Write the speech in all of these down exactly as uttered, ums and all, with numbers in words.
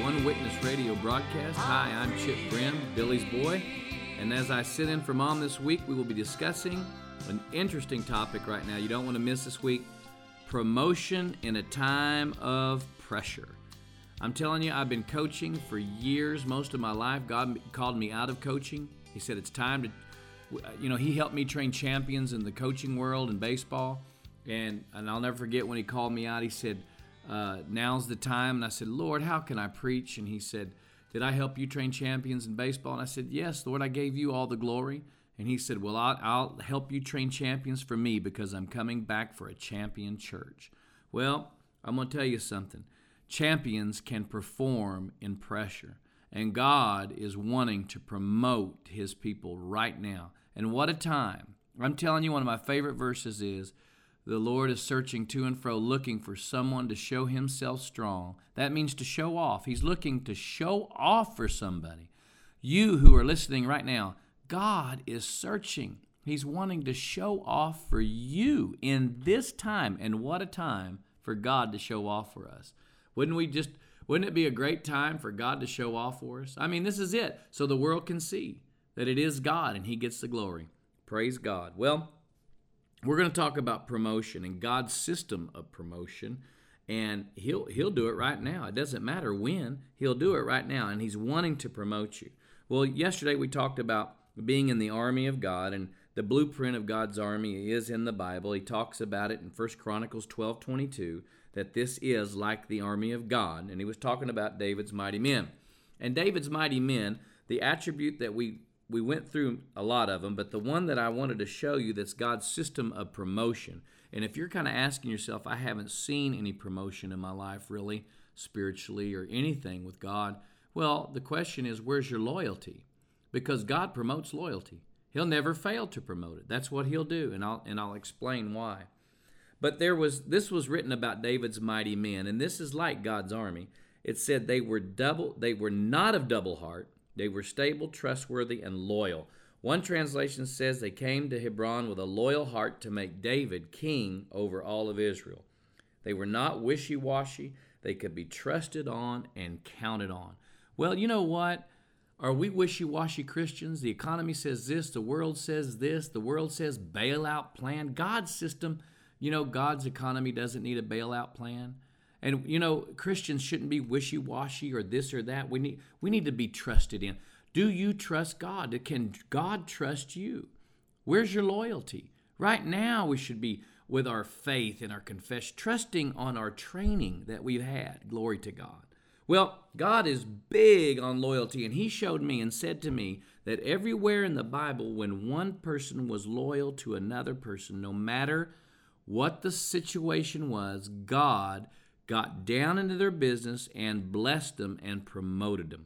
One Witness Radio broadcast. Hi, I'm Chip Brim, Billy's boy. And as I sit in for Mom this week, we will be discussing an interesting topic right now. You don't want to miss this week. Promotion in a time of pressure. I'm telling you, I've been coaching for years, most of my life. God called me out of coaching. He said it's time to, you know, he helped me train champions in the coaching world in baseball. And, and I'll never forget when he called me out, he said, uh, now's the time. And I said, Lord, how can I preach? And he said, did I help you train champions in baseball? And I said, yes, Lord, I gave you all the glory. And he said, well, I'll, I'll help you train champions for me because I'm coming back for a champion church. Well, I'm going to tell you something. Champions can perform in pressure. And God is wanting to promote his people right now. And what a time. I'm telling you, one of my favorite verses is, the Lord is searching to and fro, looking for someone to show himself strong. That means to show off. He's looking to show off for somebody. You who are listening right now, God is searching. He's wanting to show off for you in this time. And what a time for God to show off for us. Wouldn't we just, wouldn't it be a great time for God to show off for us? I mean, this is it. So the world can see that it is God and he gets the glory. Praise God. Well, we're going to talk about promotion and God's system of promotion, and he'll he'll do it right now. It doesn't matter when. He'll do it right now, and he's wanting to promote you. Well, yesterday we talked about being in the army of God, and the blueprint of God's army is in the Bible. He talks about it in First Chronicles twelve twenty-two, that this is like the army of God, and he was talking about David's mighty men. And David's mighty men, the attribute that we We went through a lot of them, but the one that I wanted to show you that's God's system of promotion. And if you're kind of asking yourself, I haven't seen any promotion in my life really, spiritually or anything with God, well, the question is, where's your loyalty? Because God promotes loyalty. He'll never fail to promote it. That's what he'll do, and I'll and I'll explain why. But there was this was written about David's mighty men, and this is like God's army. It said they were double, they were not of double heart. They were stable, trustworthy, and loyal. One translation says they came to Hebron with a loyal heart to make David king over all of Israel. They were not wishy-washy. They could be trusted on and counted on. Well, you know what? Are we wishy-washy Christians? The economy says this. The world says this. The world says bailout plan. God's system, you know, God's economy doesn't need a bailout plan. And, you know, Christians shouldn't be wishy-washy or this or that. We need we need to be trusted in. Do you trust God? Can God trust you? Where's your loyalty? Right now, we should be with our faith and our confession, trusting on our training that we've had. Glory to God. Well, God is big on loyalty, and he showed me and said to me that everywhere in the Bible, when one person was loyal to another person, no matter what the situation was, God got down into their business and blessed them and promoted them.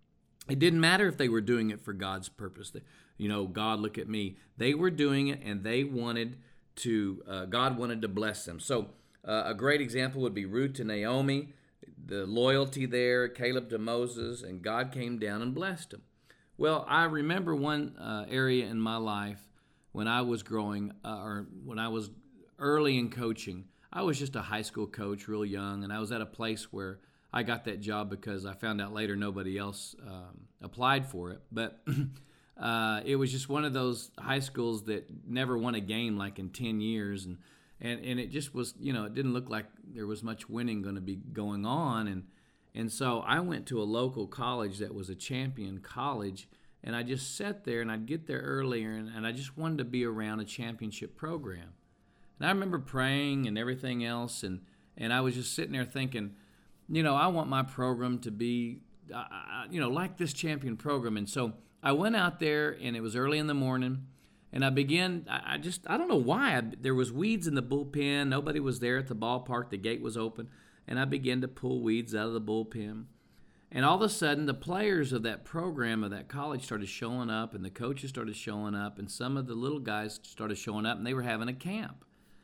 It didn't matter if they were doing it for God's purpose. You know, God, look at me. They were doing it, and they wanted to, uh, God wanted to bless them. So uh, a great example would be Ruth to Naomi, the loyalty there, Caleb to Moses, and God came down and blessed them. Well, I remember one uh, area in my life when I was growing, uh, or when I was early in coaching. I was just a high school coach, real young, and I was at a place where I got that job because I found out later nobody else um, applied for it. But uh, it was just one of those high schools that never won a game like in ten years. And, and, and it just was, you know, it didn't look like there was much winning going to be going on. And, and so I went to a local college that was a champion college, and I just sat there, and I'd get there earlier, and, and I just wanted to be around a championship program. And I remember praying and everything else, and, and I was just sitting there thinking, you know, I want my program to be, uh, you know, like this champion program. And so I went out there, and it was early in the morning, and I began, I, I just, I don't know why, I, there was weeds in the bullpen. Nobody was there at the ballpark. The gate was open, and I began to pull weeds out of the bullpen. And all of a sudden, the players of that program, of that college, started showing up, and the coaches started showing up, and some of the little guys started showing up, and they were having a camp.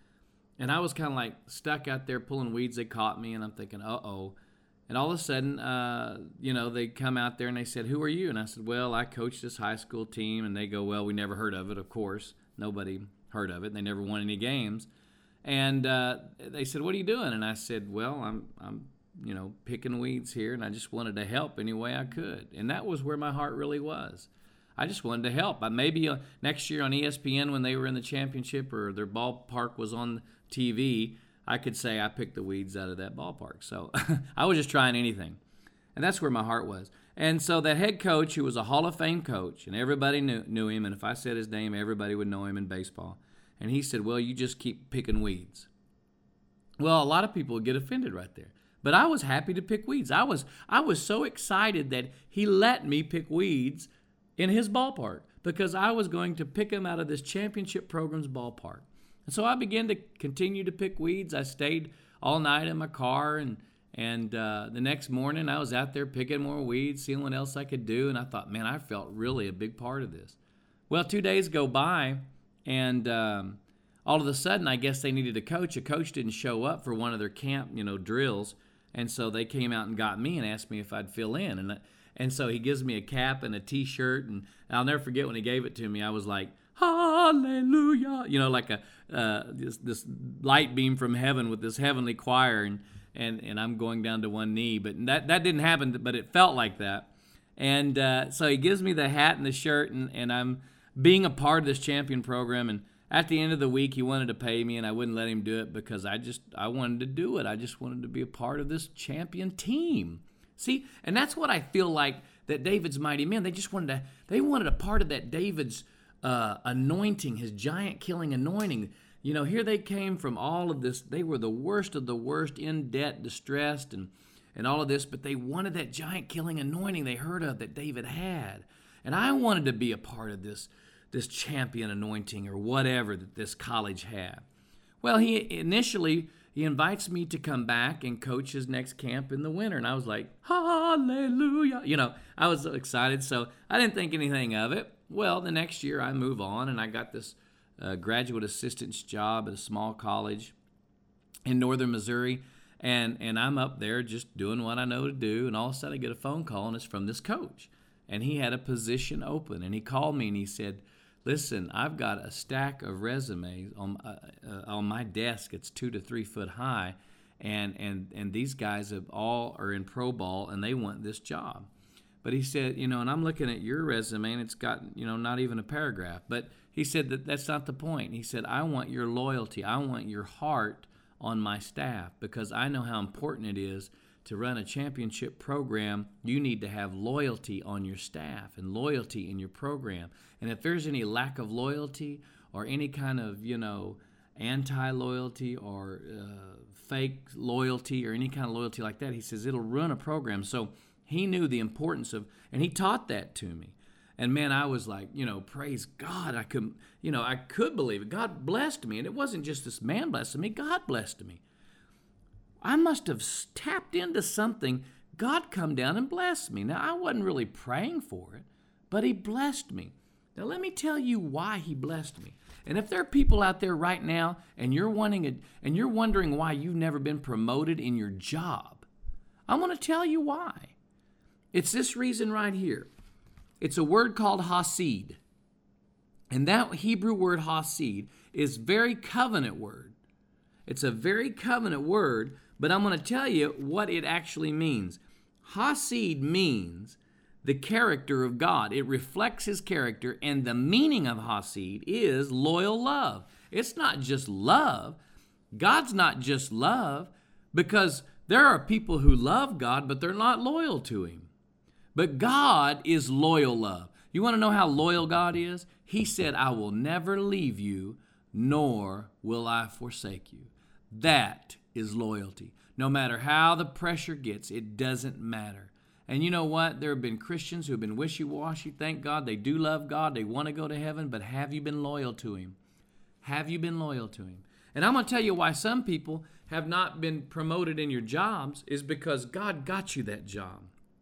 And I was kind of like stuck out there pulling weeds. They caught me, and I'm thinking, uh-oh. And all of a sudden, uh, you know, they come out there, and they said, who are you? And I said, well, I coach this high school team. And they go, well, we never heard of it, of course. Nobody heard of it, and they never won any games. And uh, they said, what are you doing? And I said, well, I'm I'm you know, picking weeds here, and I just wanted to help any way I could. And that was where my heart really was. I just wanted to help. I, maybe uh, next year on E S P N when they were in the championship or their ballpark was on T V, I could say I picked the weeds out of that ballpark. So I was just trying anything. And that's where my heart was. And so that head coach, who was a Hall of Fame coach, and everybody knew, knew him, and if I said his name, everybody would know him in baseball. And he said, well, you just keep picking weeds. Well, a lot of people would get offended right there. But I was happy to pick weeds. I was I was so excited that he let me pick weeds in his ballpark because I was going to pick them out of this championship program's ballpark. And so I began to continue to pick weeds. I stayed all night in my car, and and uh, the next morning I was out there picking more weeds, seeing what else I could do, and I thought, man, I felt really a big part of this. Well, two days go by, and um, all of a sudden, I guess they needed a coach. A coach didn't show up for one of their camp, you know, drills, and so they came out and got me and asked me if I'd fill in, and and so he gives me a cap and a T-shirt, and I'll never forget when he gave it to me. I was like, hallelujah, you know, like a uh, this this light beam from heaven with this heavenly choir, and and and I'm going down to one knee, but that that didn't happen, but it felt like that. And uh, so he gives me the hat and the shirt, and and I'm being a part of this champion program. And at the end of the week, he wanted to pay me, and I wouldn't let him do it because I just I wanted to do it. I just wanted to be a part of this champion team. See, and that's what I feel like that David's mighty men. They just wanted to. They wanted a part of that David's uh, anointing, his giant killing anointing. You know, here they came from all of this. They were the worst of the worst, in debt, distressed, and and all of this. But they wanted that giant killing anointing they heard of that David had, and I wanted to be a part of this this champion anointing or whatever that this college had. Well, he initially. He invites me to come back and coach his next camp in the winter. And I was like, hallelujah. You know, I was so excited, so I didn't think anything of it. Well, the next year I move on, and I got this uh, graduate assistant's job at a small college in northern Missouri. And, and I'm up there just doing what I know to do. And all of a sudden I get a phone call, and it's from this coach. And he had a position open. And he called me, and he said, listen, I've got a stack of resumes on uh, uh, on my desk. It's two to three foot high, and and and these guys have all are in pro ball, and they want this job. But he said, you know, and I'm looking at your resume, and it's got, you know, not even a paragraph. But he said that that's not the point. He said, I want your loyalty. I want your heart on my staff because I know how important it is to run a championship program. You need to have loyalty on your staff and loyalty in your program. And if there's any lack of loyalty or any kind of, you know, anti-loyalty or uh, fake loyalty or any kind of loyalty like that, he says it'll ruin a program. So he knew the importance of, and he taught that to me. And man, I was like, you know, praise God. I could, you know, I could believe it. God blessed me. And it wasn't just this man blessing me. God blessed me. I must have tapped into something. God come down and blessed me. Now, I wasn't really praying for it, but he blessed me. Now, let me tell you why he blessed me. And if there are people out there right now and you're wanting a, and you're wondering why you've never been promoted in your job, I want to tell you why. It's this reason right here. It's a word called hasid. And that Hebrew word hasid is very covenant word. It's a very covenant word, but I'm going to tell you what it actually means. Hasid means the character of God. It reflects his character, and the meaning of hasid is loyal love. It's not just love. God's not just love, because there are people who love God, but they're not loyal to him. But God is loyal love. You want to know how loyal God is? He said, I will never leave you, nor will I forsake you. That is loyalty. No matter how the pressure gets, it doesn't matter. And you know what? There have been Christians who have been wishy-washy. Thank God they do love God. They want to go to heaven, but have you been loyal to him? Have you been loyal to him? And I'm going to tell you why some people have not been promoted in your jobs is because God got you that job.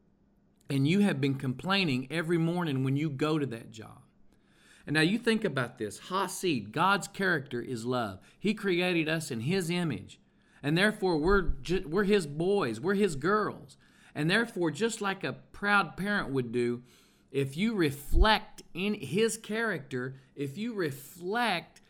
And you have been complaining every morning when you go to that job. And now you think about this. Hasid, God's character is love. He created us in his image. And therefore, we're, ju- we're his boys. We're his girls. And therefore, just like a proud parent would do, if you reflect in his character, if you reflect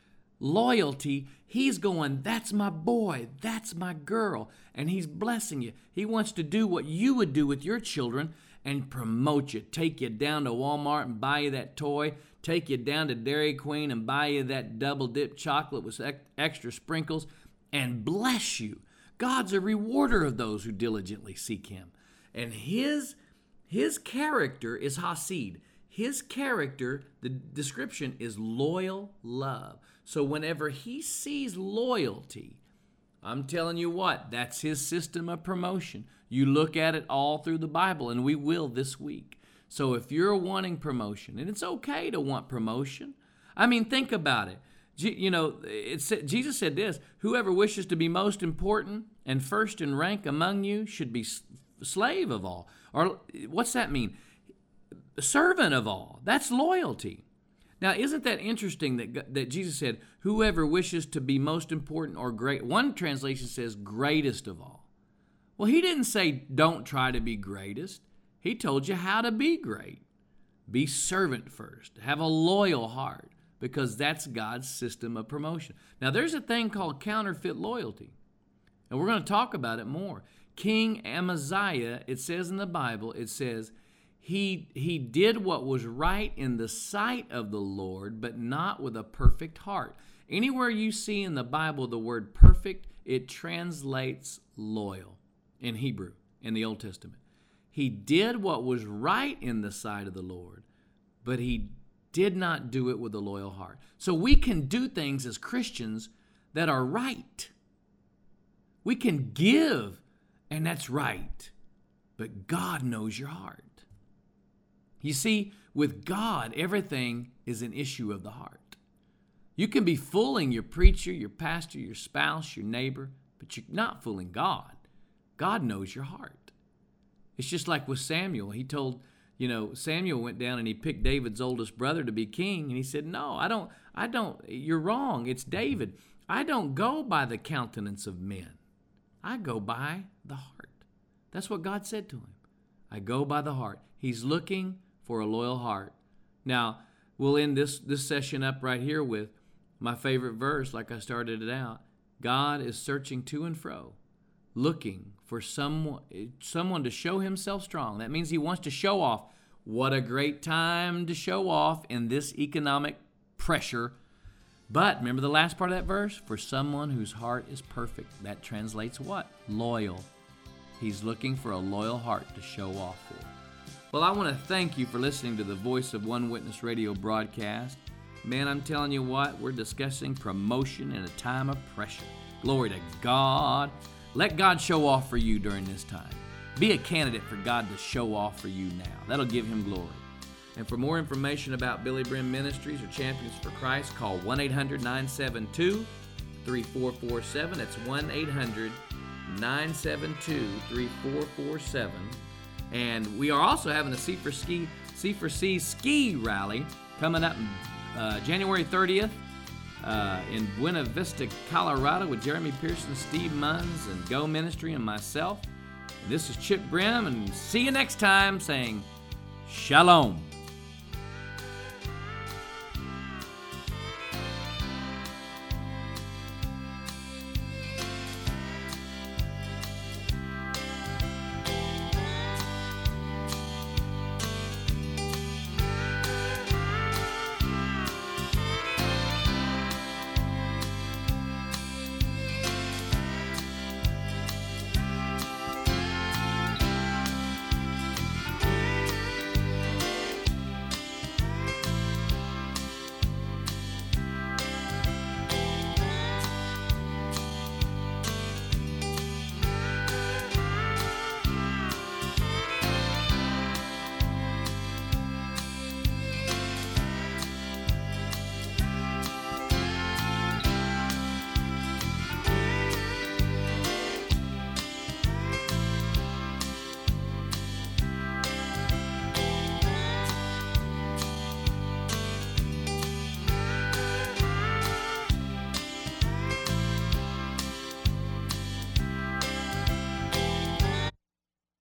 Loyalty, he's going, that's my boy, that's my girl, and he's blessing you. He wants to do what you would do with your children and promote you, take you down to Walmart and buy you that toy, take you down to Dairy Queen and buy you that double-dip chocolate with extra sprinkles, and bless you. God's a rewarder of those who diligently seek him. And his, his character is Hasid. His character, the description is loyal love. So whenever he sees loyalty, I'm telling you what, that's his system of promotion. You look at it all through the Bible, and we will this week. So if you're wanting promotion, and it's okay to want promotion. I mean, think about it. You know, it's, Jesus said this, whoever wishes to be most important and first in rank among you should be slave of all. Or what's that mean? Servant of all. That's loyalty. Now, isn't that interesting that, that Jesus said, whoever wishes to be most important or great? One translation says greatest of all. Well, he didn't say don't try to be greatest. He told you how to be great. Be servant first. Have a loyal heart, because that's God's system of promotion. Now, there's a thing called counterfeit loyalty, and we're going to talk about it more. King Amaziah, it says in the Bible, it says, he, he did what was right in the sight of the Lord, but not with a perfect heart. Anywhere you see in the Bible the word perfect, it translates loyal in Hebrew, in the Old Testament. He did what was right in the sight of the Lord, but he did not do it with a loyal heart. So we can do things as Christians that are right. We can give, and that's right. But God knows your heart. You see, with God, everything is an issue of the heart. You can be fooling your preacher, your pastor, your spouse, your neighbor, but you're not fooling God. God knows your heart. It's just like with Samuel. He told, you know, Samuel went down and he picked David's oldest brother to be king. And he said, no, I don't, I don't, you're wrong. It's David. I don't go by the countenance of men. I go by the heart. That's what God said to him. I go by the heart. He's looking for a loyal heart. Now, we'll end this, this session up right here with my favorite verse, like I started it out. God is searching to and fro, looking for someone, someone to show himself strong. That means he wants to show off. What a great time to show off in this economic pressure. But remember the last part of that verse? For someone whose heart is perfect. That translates what? Loyal. He's looking for a loyal heart to show off for. Well, I want to thank you for listening to the Voice of One Witness radio broadcast. Man, I'm telling you what, we're discussing promotion in a time of pressure. Glory to God. Let God show off for you during this time. Be a candidate for God to show off for you now. That'll give him glory. And for more information about Billy Brim Ministries or Champions for Christ, call one eight hundred nine seven two three four four seven. That's one eight hundred nine seven two three four four seven. And we are also having a C four Ski, C four C ski rally coming up uh, January thirtieth. Uh, in Buena Vista, Colorado, with Jeremy Pearson, Steve Munns, and Go Ministry, and myself. This is Chip Brim, and see you next time, saying Shalom.